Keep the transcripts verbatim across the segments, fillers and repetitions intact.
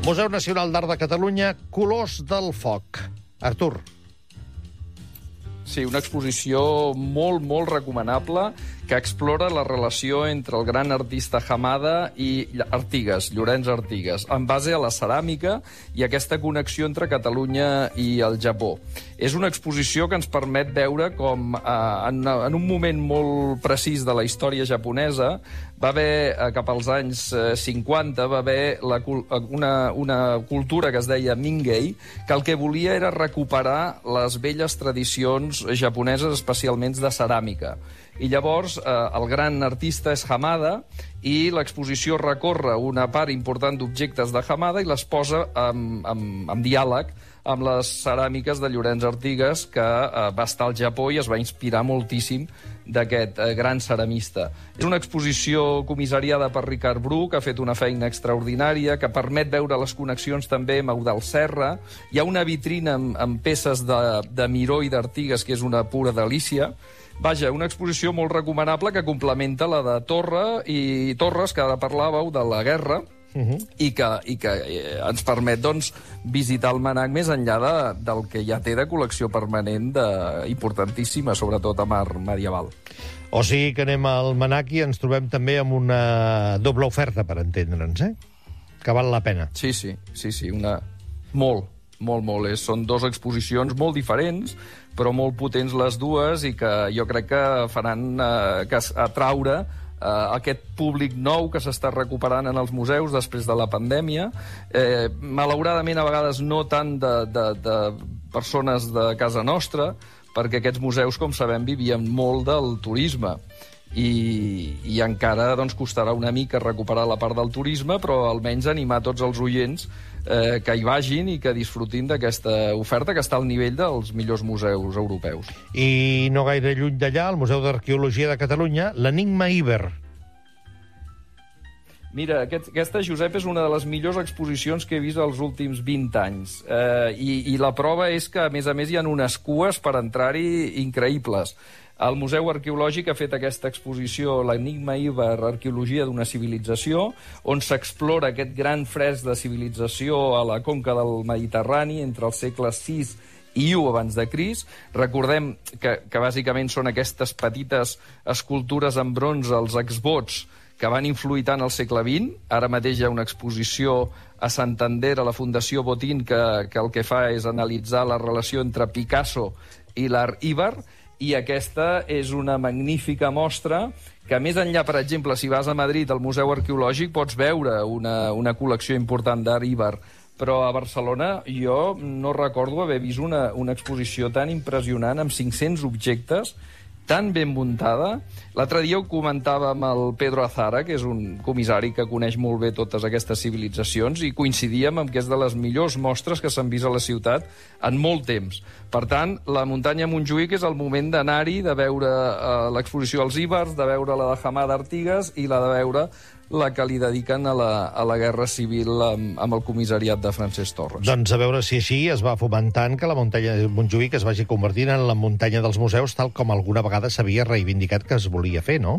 Museu Nacional d'Art de Catalunya, Colors del Foc. Artur. Sí, una exposició molt, molt recomanable que explora la relació entre el gran artista Hamada i Artigas, Llorenç Artigas, en base a la ceràmica i aquesta connexió entre Catalunya i el Japó. És una exposició que ens permet veure com, eh, en, en un moment molt precís de la història japonesa, va haver, eh, cap als anys eh, cinquanta, va haver la, una, una cultura que es deia Mingei, que el que volia era recuperar les velles tradicions japoneses, especialment de ceràmica. I llavors eh, el gran artista és Hamada i l'exposició recorre una part important d'objectes de Hamada i les posa en, en, en diàleg amb les ceràmiques de Llorenç Artigas, que eh, va estar al Japó i es va inspirar moltíssim d'aquest eh, gran ceramista. És una exposició comissariada per Ricard Bru, que ha fet una feina extraordinària, que permet veure les connexions també amb Eudald Serra. Hi ha una vitrina amb, amb peces de, de Miró i d'Artigas, que és una pura delícia. Vaja, una exposició molt recomanable que complementa la de Torra i Torres, que ara parlàveu, de la guerra, uh-huh. i que, i que eh, ens permet doncs, visitar el MNAC més enllà de, del que ja té de col·lecció permanent de, importantíssima, sobretot amb art medieval. O sigui que anem al MNAC i ens trobem també amb una doble oferta, per entendre'ns, eh? Que val la pena. Sí, sí, sí, sí, una... molt, molt, molt. És, són dues exposicions molt diferents, però molt potents les dues i que jo crec que faran eh, que atraure eh, aquest públic nou que s'està recuperant en els museus després de la pandèmia. Eh, malauradament, a vegades no tant de, de, de persones de casa nostra, perquè aquests museus, com sabem, vivien molt del turisme. I, i encara doncs, costarà una mica recuperar la part del turisme, però almenys animar tots els oients eh, que hi vagin i que disfrutin d'aquesta oferta que està al nivell dels millors museus europeus. I no gaire lluny d'allà, al Museu d'Arqueologia de Catalunya, l'Enigma Iber. Mira, aquest, aquesta, Josep, és una de les millors exposicions que he vist els últims vint anys. Eh, i, I la prova és que, a més a més, hi ha unes cues per entrar-hi increïbles. El Museu Arqueològic ha fet aquesta exposició, l'Enigma Iber, Arqueologia d'una civilització, on s'explora aquest gran fresc de civilització a la conca del Mediterrani entre els segles sis i u abans de Crist. Recordem que, que bàsicament són aquestes petites escultures en bronze, els exvots, que van influir tant al segle vint. Ara mateix hi ha una exposició a Santander, a la Fundació Botín, que, que el que fa és analitzar la relació entre Picasso i l'art Iber, i aquesta és una magnífica mostra que, més enllà, per exemple, si vas a Madrid al Museu Arqueològic, pots veure una, una col·lecció important d'art Iber, però a Barcelona jo no recordo haver vist una, una exposició tan impressionant amb cinc-cents objectes, tan ben muntada. L'altre dia ho comentava amb el Pedro Azara, que és un comissari que coneix molt bé totes aquestes civilitzacions, i coincidíem amb que és de les millors mostres que s'han vist a la ciutat en molt temps. Per tant, la muntanya Montjuïc és el moment d'anar-hi, de veure eh, l'exposició als Ibers, de veure la de Hamada Artigas i la de veure la que li dediquen a la, a la Guerra Civil amb, amb el comissariat de Francesc Torres. Doncs a veure si així es va fomentant que la muntanya de Montjuïc es vagi convertint en la muntanya dels museus, tal com alguna vegada s'havia reivindicat que es volia fer, no?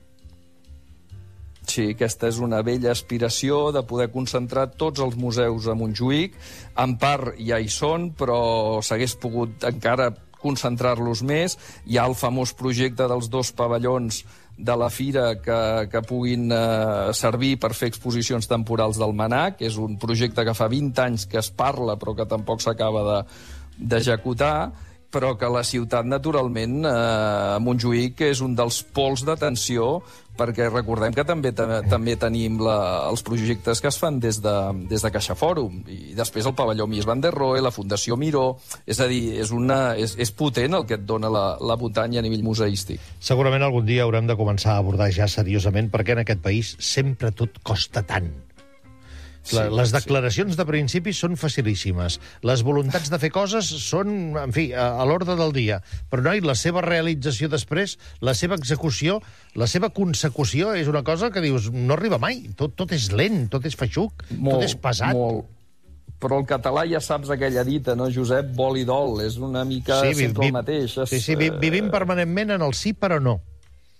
Sí, aquesta és una vella aspiració de poder concentrar tots els museus a Montjuïc. En part ja hi són, però s'hagués pogut encara concentrar-los més. Hi ha el famós projecte dels dos pavellons de la fira que, que puguin eh, servir per fer exposicions temporals del MNAC. És un projecte que fa vint anys que es parla, però que tampoc s'acaba d'executar, però que la ciutat, naturalment, eh, Montjuïc és un dels pols d'atenció, perquè recordem que també també tenim la, els projectes que es fan des de, des de Caixa Fòrum, i després el pavelló Mies van der Rohe, la Fundació Miró. És a dir, és, una, és, és potent el que et dona la, la muntanya a nivell museístic. Segurament algun dia haurem de començar a abordar ja seriosament, perquè en aquest país sempre tot costa tant. La, sí, les declaracions sí. de principi són facilíssimes. Les voluntats de fer coses són, en fi, a, a l'ordre del dia. Però, noi, la seva realització després, la seva execució, la seva consecució és una cosa que dius, no arriba mai. Tot, tot és lent, tot és feixuc, molt, tot és pesat. Molt. Però el català ja saps aquella dita, no, Josep? Vol i dol. És una mica sí, sempre vi, el mateix. Sí, sí, vi, vivim permanentment en el sí però no.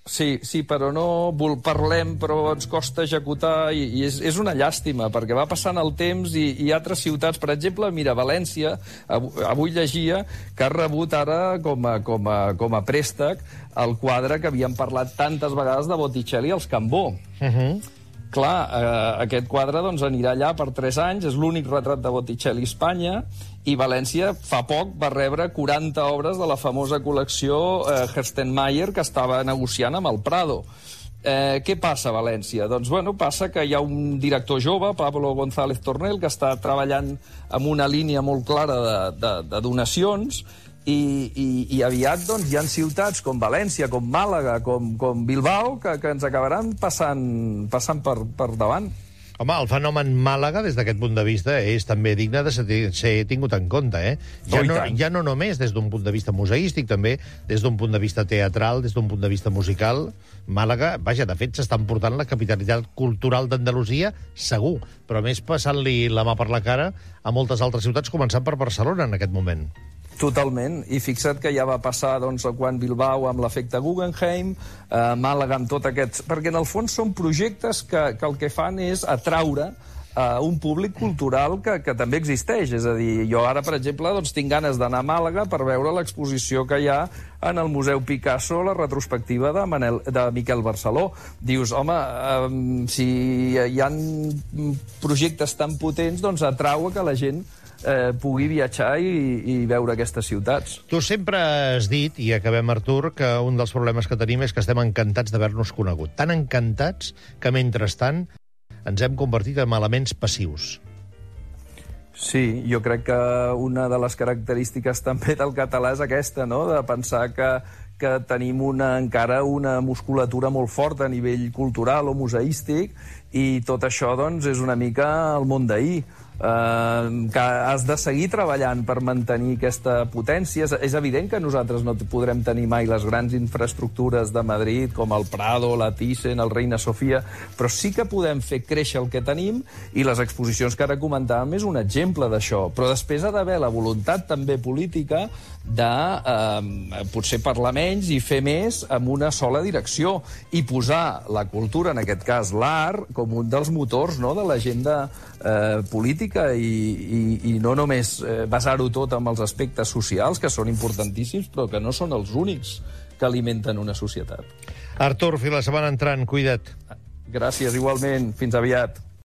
Sí, sí, però no parlem, però ens costa executar, i, i és, és una llàstima, perquè va passant el temps i, i altres ciutats, per exemple, mira, València, avui, avui llegia que ha rebut ara com a, com a, com a préstec el quadre que havíem parlat tantes vegades de Botticelli als Cambó. Uh-huh. Clar, eh, aquest quadre doncs, anirà allà per tres anys, és l'únic retrat de Botticelli a Espanya, i València fa poc va rebre quaranta obres de la famosa col·lecció eh, Gerstenmaier, que estava negociant amb el Prado. Eh, què passa a València? Doncs bueno, passa que hi ha un director jove, Pablo González Tornel, que està treballant amb una línia molt clara de, de, de donacions, i, i, i aviat doncs, hi ha ciutats com València, com Màlaga, com, com Bilbao, que, que ens acabaran passant, passant per, per davant. Home, el fenomen Màlaga, des d'aquest punt de vista, és també digne de ser tingut en compte, eh? Ja no, ja no només des d'un punt de vista museístic, també des d'un punt de vista teatral, des d'un punt de vista musical. Màlaga, vaja, de fet, s'estan portant la capitalitat cultural d'Andalusia, segur, però a més passant-li la mà per la cara a moltes altres ciutats, començant per Barcelona en aquest moment. Totalment, i fixa't que ja va passar doncs, quan Bilbao amb l'efecte Guggenheim, eh, Màlaga amb tot aquest... Perquè en el fons són projectes que, que el que fan és atraure eh, un públic cultural que, que també existeix. És a dir, jo ara, per exemple, doncs, tinc ganes d'anar a Màlaga per veure l'exposició que hi ha en el Museu Picasso, la retrospectiva de, Manel, de Miquel Barceló. Dius, home, eh, si hi ha projectes tan potents, doncs atrau que la gent Eh, pugui viatjar i, i veure aquestes ciutats. Tu sempre has dit, i acabem, Artur, que un dels problemes que tenim és que estem encantats d'haver-nos conegut. Tan encantats que, mentrestant, ens hem convertit en elements passius. Sí, jo crec que una de les característiques també del català és aquesta, no?, de pensar que, que tenim una, encara una musculatura molt forta a nivell cultural o museístic, i tot això, doncs, és una mica el món d'ahir. Uh, que has de seguir treballant per mantenir aquesta potència. És, és evident que nosaltres no podrem tenir mai les grans infraestructures de Madrid, com el Prado, la Thyssen, el Reina Sofia, però sí que podem fer créixer el que tenim, i les exposicions que ara comentàvem és un exemple d'això. Però després ha d'haver la voluntat també política de eh, potser parlar menys i fer més amb una sola direcció, i posar la cultura, en aquest cas l'art, com un dels motors, no?, de l'agenda eh, política, i, i, i no només eh, basar-ho tot amb els aspectes socials, que són importantíssims, però que no són els únics que alimenten una societat. Artur, fins la setmana entrant, cuida't. Gràcies, igualment. Fins aviat.